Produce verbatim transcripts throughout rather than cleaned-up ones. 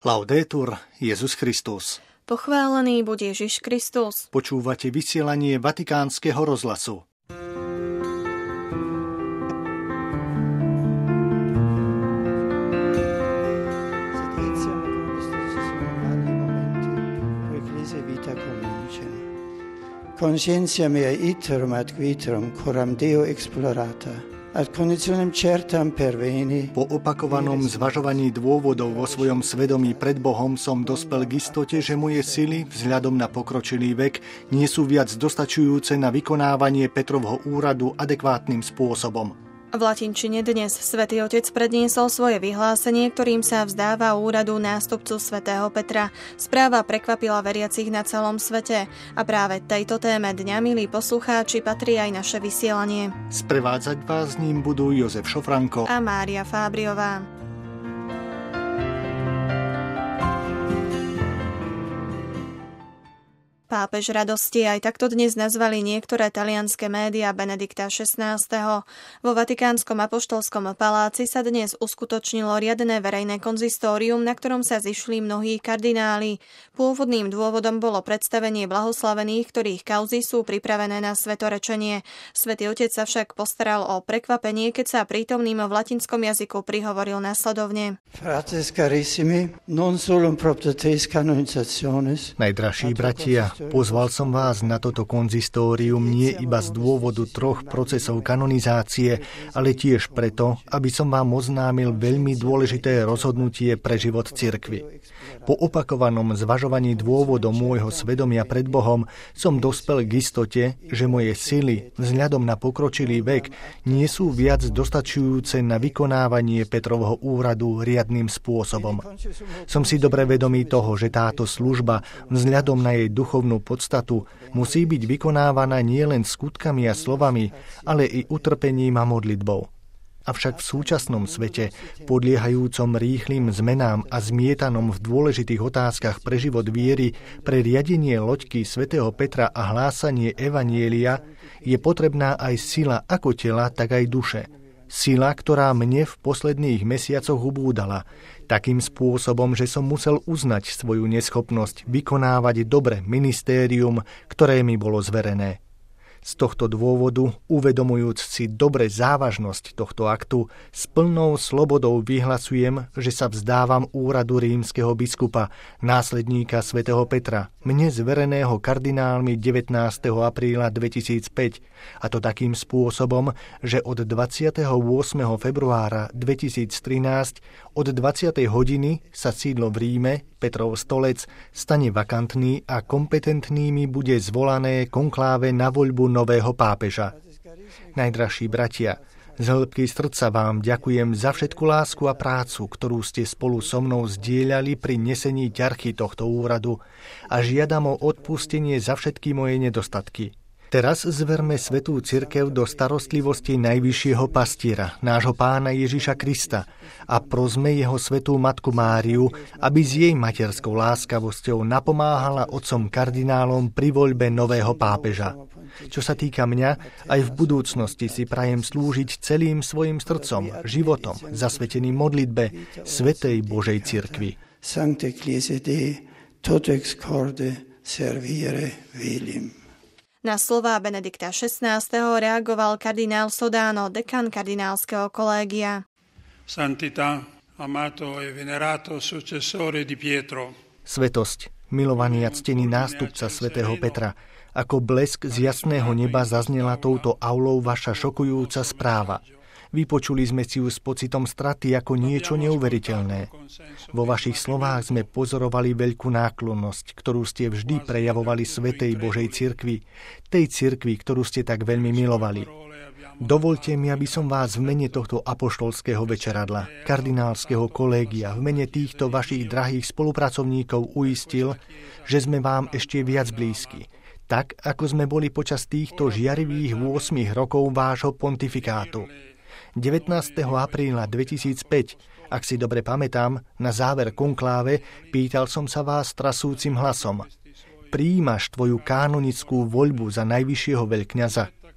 Laudetur Jesus Christus. Pochválený buď Ježiš Kristus. Počúvate vysielanie Vatikánskeho rozhlasu. Conscientia mea iterum ad quiterum coram Deo explorata, ad conditionem certam perveni. Po opakovanom zvažovaní dôvodov vo svojom svedomí pred Bohom som dospel k istote, že moje sily, vzhľadom na pokročilý vek, nie sú viac dostačujúce na vykonávanie Petrovho úradu adekvátnym spôsobom. V latinčine dnes Svätý Otec predniesol svoje vyhlásenie, ktorým sa vzdáva úradu nástupcu svätého Petra. Správa prekvapila veriacich na celom svete a práve tejto téme dňa, milí poslucháči, patrí aj naše vysielanie. Sprevádzať vás ním budú Jozef Šofranko a Mária Fábriová. Pápež radosti, aj takto dnes nazvali niektoré talianske médiá Benedikta šestnásteho. Vo Vatikánskom apoštolskom paláci sa dnes uskutočnilo riadne verejné konzistórium, na ktorom sa zišli mnohí kardináli. Pôvodným dôvodom bolo predstavenie blahoslavených, ktorých kauzy sú pripravené na svetorečenie. Svätý Otec sa však postaral o prekvapenie, keď sa prítomným v latinskom jazyku prihovoril nasledovne. Frates carissimi, non solo proprio tes canonizationes. Najdražší bratia, pozval som vás na toto konzistórium nie iba z dôvodu troch procesov kanonizácie, ale tiež preto, aby som vám oznámil veľmi dôležité rozhodnutie pre život cirkvi. Po opakovanom zvažovaní dôvodom môjho svedomia pred Bohom som dospel k istote, že moje sily, vzhľadom na pokročilý vek, nie sú viac dostačujúce na vykonávanie Petrovho úradu riadnym spôsobom. Som si dobre vedomý toho, že táto služba, vzhľadom na jej duchovnú podstatu, musí byť vykonávaná nielen skutkami a slovami, ale i utrpením a modlitbou. Avšak v súčasnom svete, podliehajúcom rýchlym zmenám a zmietanom v dôležitých otázkach pre život viery, pre riadenie loďky svätého Petra a hlásanie evanjelia, je potrebná aj sila ako tela, tak aj duše. Sila, ktorá mne v posledných mesiacoch ubúdala, takým spôsobom, že som musel uznať svoju neschopnosť vykonávať dobre ministérium, ktoré mi bolo zverené. Z tohto dôvodu, uvedomujúc si dobre závažnosť tohto aktu, s plnou slobodou vyhlasujem, že sa vzdávam úradu rímskeho biskupa, následníka svätého Petra, mne zvereného kardinálmi devätnásteho apríla dvetisícpäť, a to takým spôsobom, že od dvadsiateho ôsmeho februára dvetisíctrinásť od dvadsiatej hodiny sa sídlo v Ríme, Petrov stolec, stane vakantný a kompetentnými bude zvolané konkláve na voľbu nového pápeža. Najdražší bratia, z hĺbky srdca vám ďakujem za všetku lásku a prácu, ktorú ste spolu so mnou zdieľali pri nesení ťarchy tohto úradu, a žiadam o odpustenie za všetky moje nedostatky. Teraz zverme svätú cirkev do starostlivosti najvyššieho pastiera, nášho Pána Ježiša Krista, a prosme jeho svätú matku Máriu, aby s jej materskou láskavosťou napomáhala otcom kardinálom pri voľbe nového pápeža. Čo sa týka mňa, aj v budúcnosti si prajem slúžiť celým svojim srdcom, životom, zasveteným modlitbe svätej Božej cirkvi. Sancte Ecclesiae Dei, toto ex corde servire vilim. Na slová Benedikta šestnásteho reagoval kardinál Sodano, dekan kardinálskeho kolégia. Santità, amato e venerato successore di Pietro. Svetosť, milovaný a ctený nástupca svätého Petra, ako blesk z jasného neba zaznela touto aulou vaša šokujúca správa. Vypočuli sme si ju s pocitom straty ako niečo neuveriteľné. Vo vašich slovách sme pozorovali veľkú náklonnosť, ktorú ste vždy prejavovali svätej Božej cirkvi, tej cirkvi, ktorú ste tak veľmi milovali. Dovoľte mi, aby som vás v mene tohto apoštolského večeradla, kardinálskeho kolégia, v mene týchto vašich drahých spolupracovníkov uistil, že sme vám ešte viac blízki, tak ako sme boli počas týchto žiarivých ôsmich rokov vášho pontifikátu. devätnásteho apríla dvetisícpäť, ak si dobre pamätám, na záver konkláve pýtal som sa vás trasúcim hlasom: prijímaš tvoju kanonickú voľbu za najvyššieho veľkňaza?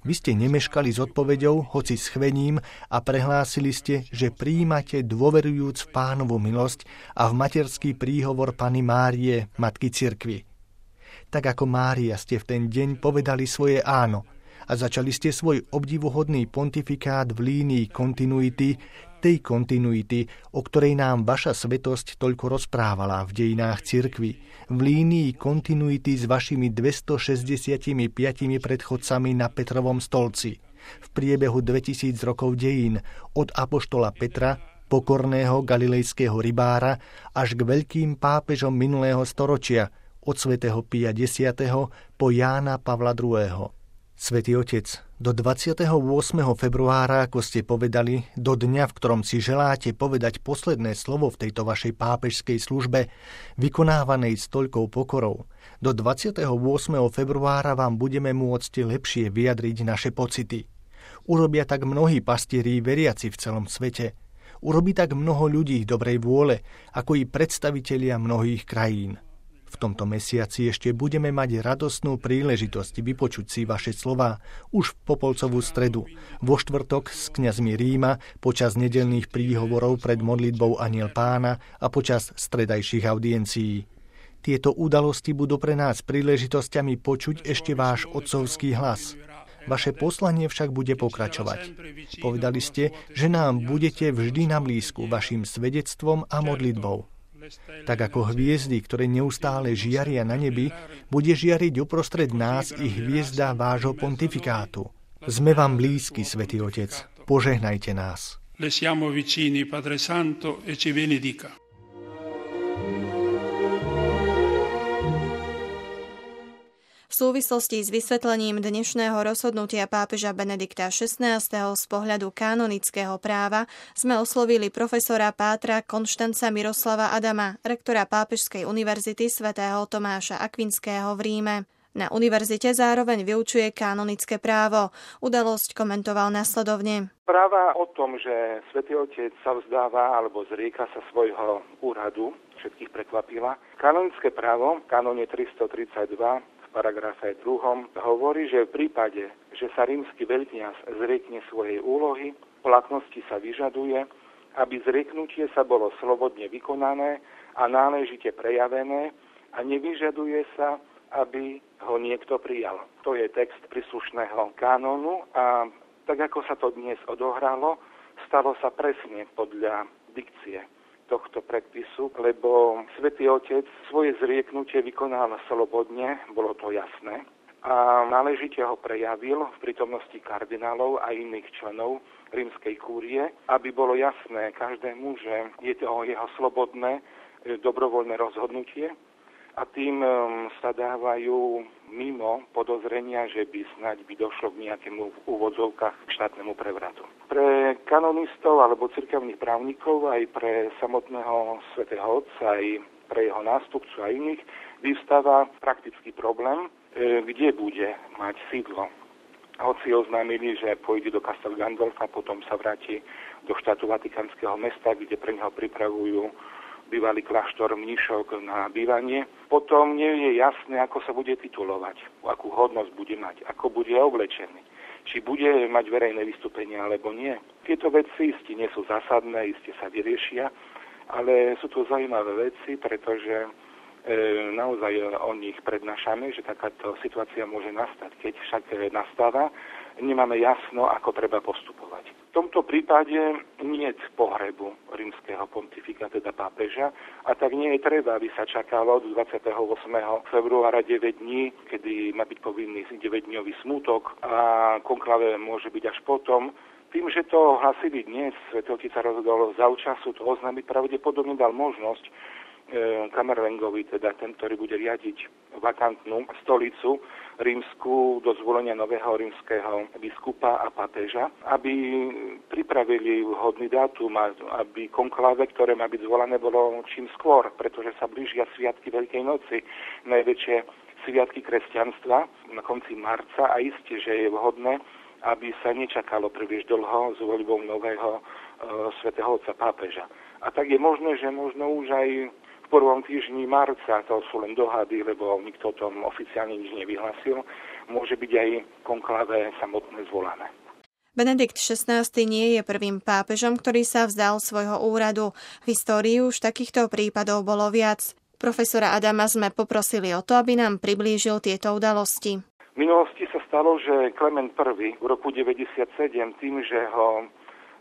Vy ste nemeškali s odpoveďou, hoci s chvením, a prehlásili ste, že prijímate dôverujúc v Pánovu milosť a v materský príhovor Panny Márie, Matky cirkvi. Tak ako Mária ste v ten deň povedali svoje áno a začali ste svoj obdivuhodný pontifikát v línii kontinuity, tej kontinuity, o ktorej nám vaša svetosť toľko rozprávala v dejinách cirkvi, v línii kontinuity s vašimi dvestošesťdesiatpäť predchodcami na Petrovom stolci, v priebehu dvetisíc rokov dejín, od apoštola Petra, pokorného galilejského rybára, až k veľkým pápežom minulého storočia, od svätého Pia X. po Jána Pavla druhého. Svätý Otec, do dvadsiateho ôsmeho februára, ako ste povedali, do dňa, v ktorom si želáte povedať posledné slovo v tejto vašej pápežskej službe, vykonávanej s toľkou pokorou, do dvadsiateho ôsmeho februára vám budeme môcť lepšie vyjadriť naše pocity. Urobia tak mnohí pastieri veriaci v celom svete. Urobí tak mnoho ľudí dobrej vôle, ako i predstavitelia mnohých krajín. V tomto mesiaci ešte budeme mať radostnú príležitosť vypočuť si vaše slová už v Popolcovú stredu, vo štvrtok s kňazmi Ríma, počas nedeľných príhovorov pred modlitbou Anjel Pána a počas stredajších audiencií. Tieto udalosti budú pre nás príležitosťami počuť ešte váš otcovský hlas. Vaše poslanie však bude pokračovať. Povedali ste, že nám budete vždy na blízku vašim svedectvom a modlitbou. Tak ako hviezdy, ktoré neustále žiaria na nebi, bude žiariť uprostred nás i hviezda vášho pontifikátu. Sme vám blízki, Svätý Otec. Požehnajte nás. Le siamo vicini, Padre Santo, e ci benedica. V súvislosti s vysvetlením dnešného rozhodnutia pápeža Benedikta šestnásteho z pohľadu kanonického práva sme oslovili profesora pátra Konštanca Miroslava Adama, rektora Pápežskej univerzity svätého Tomáša Akvinského v Ríme. Na univerzite zároveň vyučuje kanonické právo. Udalosť komentoval nasledovne. Práva o tom, že Svätý Otec sa vzdáva alebo zrieka sa svojho úradu, všetkých prekvapila. Kanonické právo, kanóne tristotridsaťdva, paragrafe druhom, hovorí, že v prípade, že sa rímsky veľkňaz zriekne svojej úlohy, platnosti sa vyžaduje, aby zrieknutie sa bolo slobodne vykonané a náležite prejavené a nevyžaduje sa, aby ho niekto prijal. To je text príslušného kanónu a tak ako sa to dnes odohralo, stalo sa presne podľa dikcie tohto predpisu, lebo Svätý Otec svoje zrieknutie vykonal slobodne, bolo to jasné, a náležite ho prejavil v prítomnosti kardinálov a iných členov rímskej kúrie, aby bolo jasné každému, že je to jeho slobodné, dobrovoľné rozhodnutie a tým sa dávajú mimo podozrenia, že by snáď by došlo k nejakému v úvodzovkách k štátnemu prevratu. Pre kanonistov alebo cirkevných právnikov, aj pre samotného svätého Otca, aj pre jeho nástupcu a iných, vyvstáva praktický problém, kde bude mať sídlo. Hoci oznámili, že pôjde do Castel Gandolfa, potom sa vráti do štátu Vatikánskeho mesta, kde pre neho pripravujú bývalý kláštor mníšok na bývanie. Potom nie je jasné, ako sa bude titulovať, akú hodnosť bude mať, ako bude oblečený, či bude mať verejné vystúpenie alebo nie. Tieto veci isté nie sú zásadné, isté sa vyriešia, ale sú to zaujímavé veci, pretože e, naozaj o nich prednášame, že takáto situácia môže nastať. Keď však nastáva, nemáme jasno, ako treba postupovať. V tomto prípade nie je pohrebu rímskeho pontifika, teda pápeža, a tak nie je treba, aby sa čakalo do dvadsiateho ôsmeho februára deväť dní, kedy má byť povinný deväťdňový smútok a konklave môže byť až potom. Tým, že to hlasili dnes, Svätý Otec sa rozhodol zavčasu to oznámiť, pravdepodobne dal možnosť e, Kamerlengovi, teda ten, ktorý bude riadiť vakantnú stolicu rímsku do zvolenia nového rímskeho biskupa a pápeža, aby pripravili vhodný dátum, aby konklave, ktoré má byť zvolané, bolo čím skôr, pretože sa blížia sviatky Veľkej noci, najväčšie sviatky kresťanstva na konci marca a isté, že je vhodné, aby sa nečakalo príliš dlho s voľbou nového e, svätého Otca pápeža. A tak je možné, že možno už aj v prvom týždni marca, to sú len dohady, lebo nikto o tom oficiálne nič nevyhlasil, môže byť aj konklave samotné zvolané. Benedikt šestnásty nie je prvým pápežom, ktorý sa vzdal svojho úradu. V histórii už takýchto prípadov bolo viac. Profesora Adama sme poprosili o to, aby nám priblížil tieto udalosti. V minulosti sa stalo, že Klement I v roku deväťdesiatsedem tým, že ho e,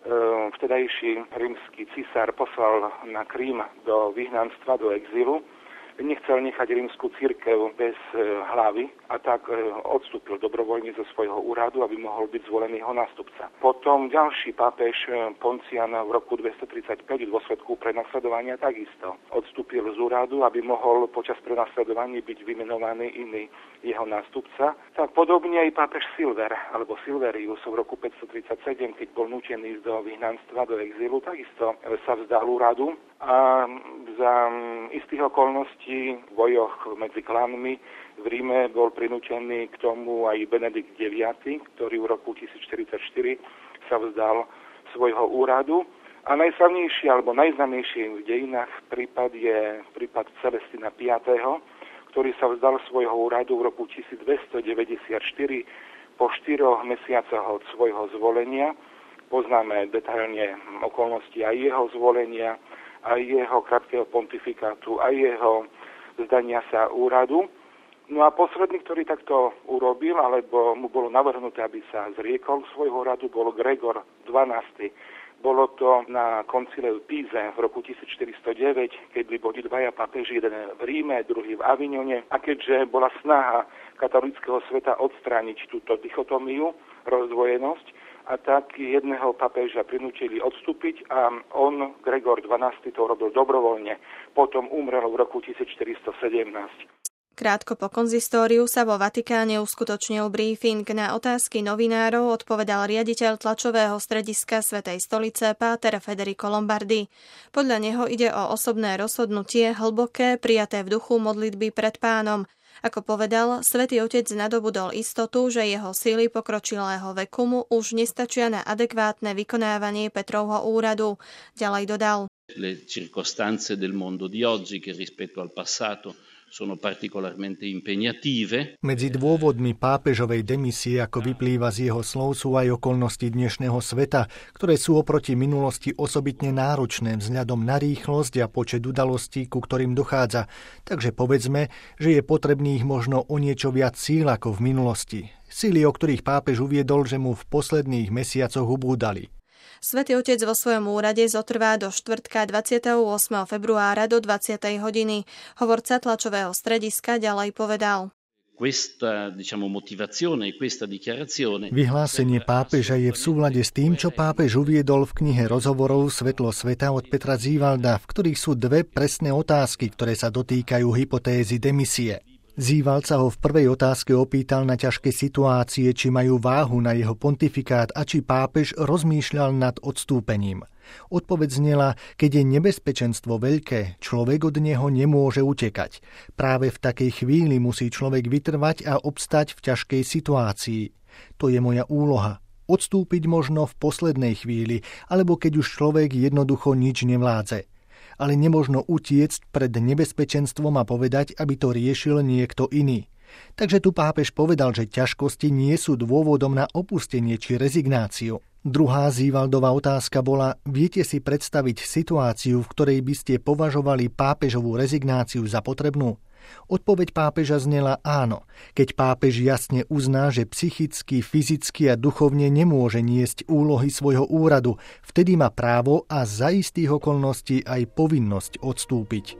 vtedajší rímsky cisár poslal na Krím do vyhnanstva, do exílu, nechcel nechať rímsku cirkev bez hlavy a tak odstúpil dobrovoľne zo svojho úradu, aby mohol byť zvolený jeho nástupca. Potom ďalší pápež Poncian v roku dvestotridsaťpäť v dôsledku prenasledovania takisto odstúpil z úradu, aby mohol počas prenasledovania byť vymenovaný iný jeho nástupca. Tak podobne aj pápež Silver, alebo Silverius v roku päťstotridsaťsedem, keď bol nútený ísť do vyhnanstva, do exílu, takisto sa vzdal úradu a za istých okolností v bojoch medzi klanmi v Ríme bol prinútený k tomu aj Benedikt deviaty, ktorý v roku tisícštyridsaťštyri sa vzdal svojho úradu. A najslavnejší alebo najznámejší v dejinách prípad je prípad Celestina piateho, ktorý sa vzdal svojho úradu v roku tisícdvestodeväťdesiatštyri po štyroch mesiacoch od svojho zvolenia. Poznáme detailne okolnosti aj jeho zvolenia, aj jeho krátkeho pontifikátu, aj jeho vzdania sa úradu. No a posledný, ktorý takto urobil, alebo mu bolo navrhnuté, aby sa zriekol svojho radu, bol Gregor dvanásty. Bolo to na koncile v Píze v roku tisícštyristodeväť, keď boli dvaja pápeži, jeden v Ríme, druhý v Avignone. A keďže bola snaha katolíckeho sveta odstrániť túto dichotómiu, rozdvojenosť, a tak jedného pápeža prinútili odstúpiť a on, Gregor dvanásty, to robil dobrovoľne. Potom umrel v roku tisícštyristosedemnásť. Krátko po konzistóriu sa vo Vatikáne uskutočnil briefing. Na otázky novinárov odpovedal riaditeľ tlačového strediska Svätej stolice páter Federico Lombardi. Podľa neho ide o osobné rozhodnutie, hlboké, prijaté v duchu modlitby pred Pánom. Ako povedal, Svätý Otec nadobudol istotu, že jeho síly pokročilého veku mu už nestačia na adekvátne vykonávanie Petrovho úradu. Ďalej dodal: Le circostanze del mondo di oggi che rispetto al passato sono particolarmente impegnative. Medzi dôvodmi pápežovej demisie, ako vyplýva z jeho slov, sú aj okolnosti dnešného sveta, ktoré sú oproti minulosti osobitne náročné vzhľadom na rýchlosť a počet udalostí, ku ktorým dochádza. Takže povedzme, že je potrebných možno o niečo viac síl ako v minulosti. Síly, o ktorých pápež uviedol, že mu v posledných mesiacoch ubúdali. Svätý Otec vo svojom úrade zotrvá do štvrtka dvadsiateho ôsmeho februára do dvadsiatej hodiny. Hovorca tlačového strediska ďalej povedal: Questa, diciamo, motivazione, questa dichiarazione. Vyhlásenie pápeža je v súlade s tým, čo pápež uviedol v knihe rozhovorov Svetlo sveta od Petra Zívalda, v ktorých sú dve presné otázky, ktoré sa dotýkajú hypotézy demisie. Zívald sa ho v prvej otázke opýtal na ťažké situácie, či majú váhu na jeho pontifikát a či pápež rozmýšľal nad odstúpením. Odpoveď znela: keď je nebezpečenstvo veľké, človek od neho nemôže utekať. Práve v takej chvíli musí človek vytrvať a obstať v ťažkej situácii. To je moja úloha. Odstúpiť možno v poslednej chvíli, alebo keď už človek jednoducho nič nevládze. Ale nemožno utiecť pred nebezpečenstvom a povedať, aby to riešil niekto iný. Takže tu pápež povedal, že ťažkosti nie sú dôvodom na opustenie či rezignáciu. Druhá Zívaldová otázka bola: viete si predstaviť situáciu, v ktorej by ste považovali pápežovú rezignáciu za potrebnú? Odpoveď pápeža znela áno, keď pápež jasne uzná, že psychicky, fyzicky a duchovne nemôže niesť úlohy svojho úradu, vtedy má právo a za istých okolností aj povinnosť odstúpiť.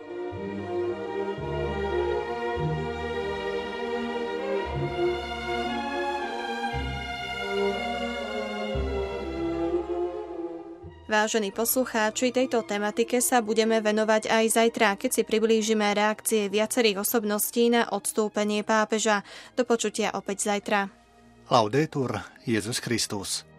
Vážení poslucháči, tejto tematike sa budeme venovať aj zajtra, keď si priblížime reakcie viacerých osobností na odstúpenie pápeža. Do počutia opäť zajtra. Laudetur Jesus Christus.